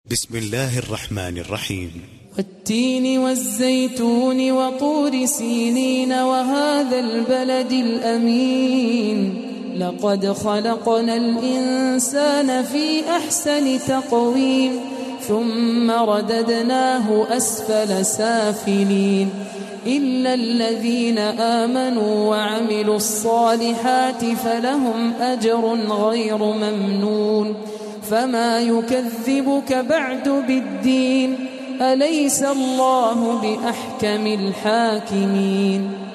بسم الله الرحمن الرحيم. والتين والزيتون وطور سينين وهذا البلد الأمين لقد خلقنا الإنسان في أحسن تقويم ثم رددناه أسفل سافلين إلا الذين آمنوا وعملوا الصالحات فلهم أجر غير ممنون فما يكذبك بعد بالدين أليس الله بأحكم الحاكمين